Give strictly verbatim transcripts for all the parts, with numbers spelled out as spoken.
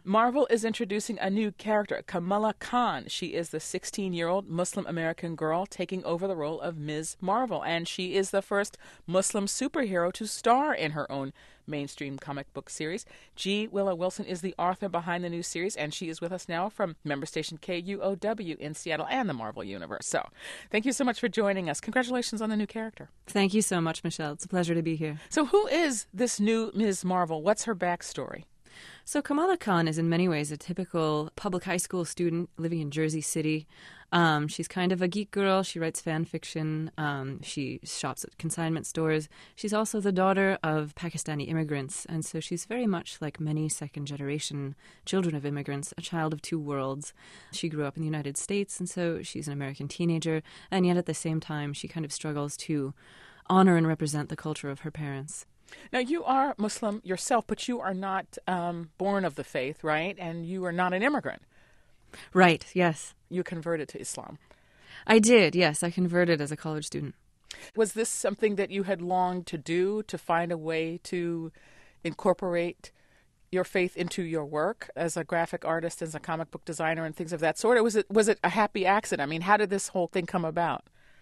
Marvel is introducing a new character, Kamala Khan. She is the sixteen-year-old Muslim-American girl taking over the role of Miz Marvel, and she is the first Muslim superhero to star in her own mainstream comic book series. G. Willow Wilson is the author behind the new series, and she is with us now from member station K U O W in Seattle and the Marvel Universe. So thank you so much for joining us. Congratulations on the new character. Thank you so much, Michelle. It's a pleasure to be here. So who is this new Miz Marvel? What's her backstory? So Kamala Khan is in many ways a typical public high school student living in Jersey City. Um, she's kind of a geek girl. She writes fan fiction. Um, she shops at consignment stores. She's also the daughter of Pakistani immigrants, and so she's very much like many second-generation children of immigrants, a child of two worlds. She grew up in the United States, and so she's an American teenager, and yet at the same time she kind of struggles to honor and represent the culture of her parents. Now, you are Muslim yourself, but you are not um, born of the faith, right? And you are not an immigrant. Right, yes. You converted to Islam. I did, yes. I converted as a college student. Was this something that you had longed to do, to find a way to incorporate your faith into your work as a graphic artist, as a comic book designer, and things of that sort? Or was it, was it a happy accident? I mean, how did this whole thing come about?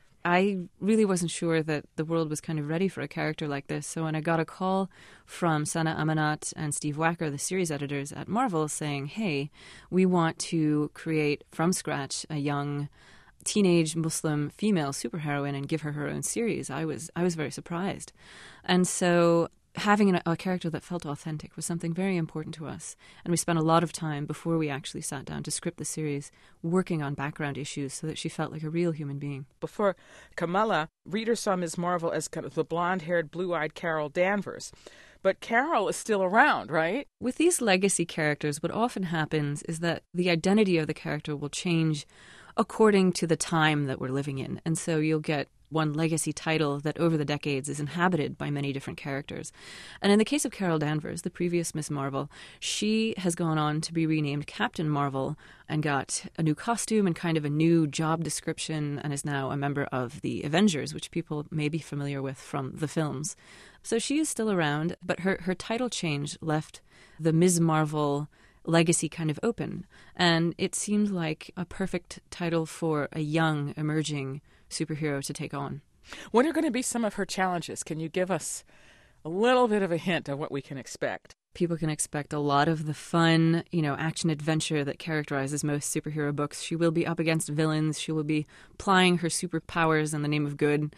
I really wasn't sure that the world was kind of ready for a character like this. So when I got a call from Sana Amanat and Steve Wacker, the series editors at Marvel, saying, hey, we want to create from scratch a young teenage Muslim female superheroine and give her her own series, I was I was very surprised. And so having a, a character that felt authentic was something very important to us. And we spent a lot of time before we actually sat down to script the series working on background issues so that she felt like a real human being. Before Kamala, readers saw Miz Marvel as kind of the blonde-haired, blue-eyed Carol Danvers. But Carol is still around, right? With these legacy characters, what often happens is that the identity of the character will change according to the time that we're living in. And so you'll get one legacy title that over the decades is inhabited by many different characters. And in the case of Carol Danvers, the previous Miz Marvel, she has gone on to be renamed Captain Marvel and got a new costume and kind of a new job description and is now a member of the Avengers, which people may be familiar with from the films. So she is still around, but her, her title change left the Miz Marvel legacy kind of open. And it seemed like a perfect title for a young, emerging superhero to take on. What are going to be some of her challenges? Can you give us a little bit of a hint of what we can expect? People can expect a lot of the fun, you know, action-adventure that characterizes most superhero books. She will be up against villains. She will be plying her superpowers in the name of good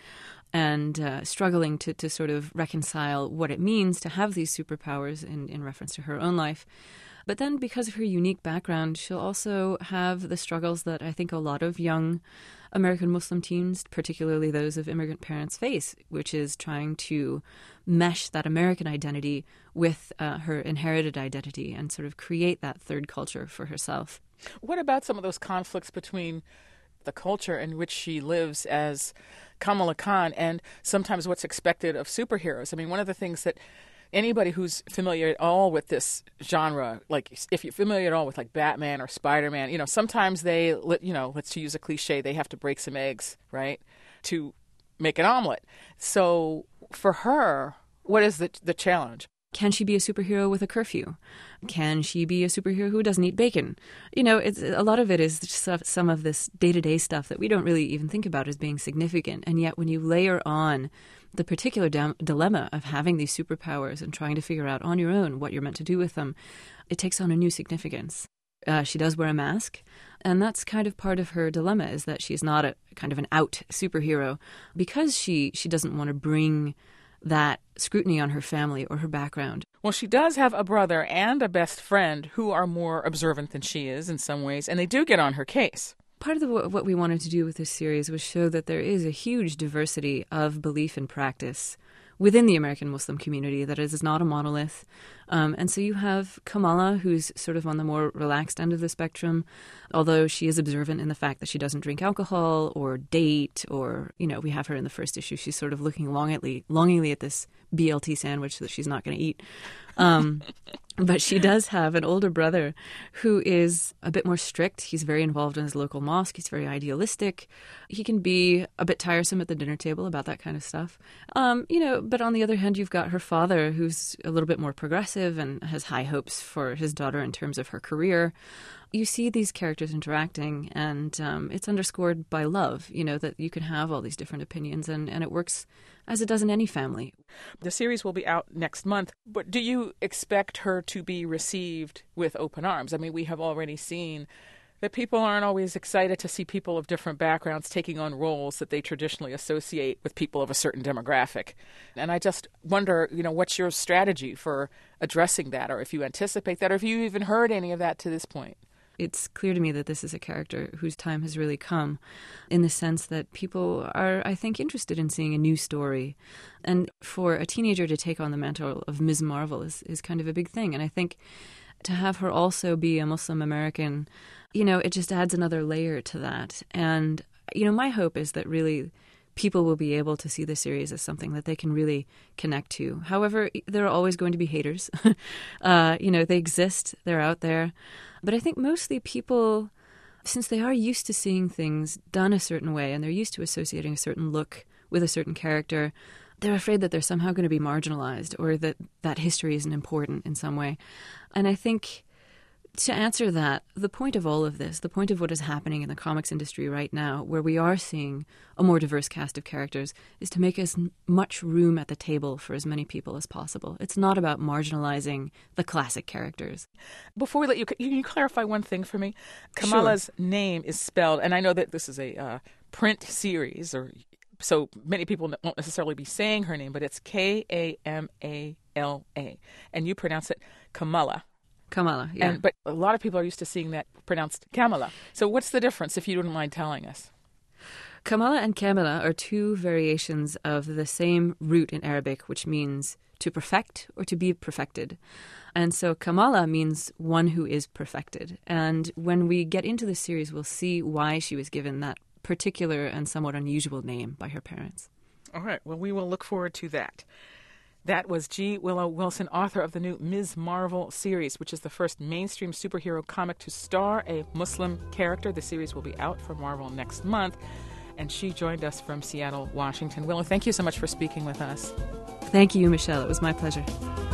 and uh, struggling to, to sort of reconcile what it means to have these superpowers in, in reference to her own life. But then because of her unique background, she'll also have the struggles that I think a lot of young American Muslim teens, particularly those of immigrant parents, face, which is trying to mesh that American identity with uh, her inherited identity and sort of create that third culture for herself. What about some of those conflicts between the culture in which she lives as Kamala Khan and sometimes what's expected of superheroes? I mean, one of the things that anybody who's familiar at all with this genre, like if you're familiar at all with like Batman or Spider-Man, you know, sometimes they, you know, let's use a cliche, they have to break some eggs, right, to make an omelet. So for her, what is the the challenge? Can she be a superhero with a curfew? Can she be a superhero who doesn't eat bacon? You know, it's a lot of it is just some of this day-to-day stuff that we don't really even think about as being significant. And yet when you layer on the particular dam- dilemma of having these superpowers and trying to figure out on your own what you're meant to do with them, it takes on a new significance. Uh, she does wear a mask, and that's kind of part of her dilemma, is that she's not a kind of an out superhero because she, she doesn't want to bring that scrutiny on her family or her background. Well, she does have a brother and a best friend who are more observant than she is in some ways, and they do get on her case. Part of the, what we wanted to do with this series was show that there is a huge diversity of belief and practice within the American Muslim community, that it is not a monolith. Um, and so you have Kamala, who's sort of on the more relaxed end of the spectrum, although she is observant in the fact that she doesn't drink alcohol or date, or, you know, we have her in the first issue. She's sort of looking longingly, longingly at this B L T sandwich that she's not going to eat. Um, but she does have an older brother who is a bit more strict. He's very involved in his local mosque. He's very idealistic. He can be a bit tiresome at the dinner table about that kind of stuff. Um, you know, but on the other hand, you've got her father, who's a little bit more progressive and has high hopes for his daughter in terms of her career. You see these characters interacting, and um, it's underscored by love, you know, that you can have all these different opinions, and, and it works as it does in any family. The series will be out next month, but do you expect her to be received with open arms? I mean, we have already seen that people aren't always excited to see people of different backgrounds taking on roles that they traditionally associate with people of a certain demographic. And I just wonder, you know, what's your strategy for addressing that, or if you anticipate that, or if you even heard any of that to this point? It's clear to me that this is a character whose time has really come, in the sense that people are, I think, interested in seeing a new story. And for a teenager to take on the mantle of Miz Marvel is, is kind of a big thing. And I think to have her also be a Muslim American, you know, it just adds another layer to that. And, you know, my hope is that really people will be able to see the series as something that they can really connect to. However, there are always going to be haters. uh, you know, they exist. They're out there. But I think mostly people, since they are used to seeing things done a certain way and they're used to associating a certain look with a certain character, they're afraid that they're somehow going to be marginalized or that that history isn't important in some way. And I think to answer that, the point of all of this, the point of what is happening in the comics industry right now, where we are seeing a more diverse cast of characters, is to make as much room at the table for as many people as possible. It's not about marginalizing the classic characters. Before we let you, can you clarify one thing for me? Kamala's Sure. name is spelled, and I know that this is a uh, print series, or so many people won't necessarily be saying her name, but it's K A M A L A, and you pronounce it Kamala. Kamala, yeah. And, but a lot of people are used to seeing that pronounced Kamala. So what's the difference, if you don't mind telling us? Kamala and Kamala are two variations of the same root in Arabic, which means to perfect or to be perfected. And so Kamala means one who is perfected. And when we get into the series, we'll see why she was given that particular and somewhat unusual name by her parents. All right. Well, we will look forward to that. That was G. Willow Wilson, author of the new Miz Marvel series, which is the first mainstream superhero comic to star a Muslim character. The series will be out for Marvel next month. And she joined us from Seattle, Washington. Willow, thank you so much for speaking with us. Thank you, Michelle. It was my pleasure.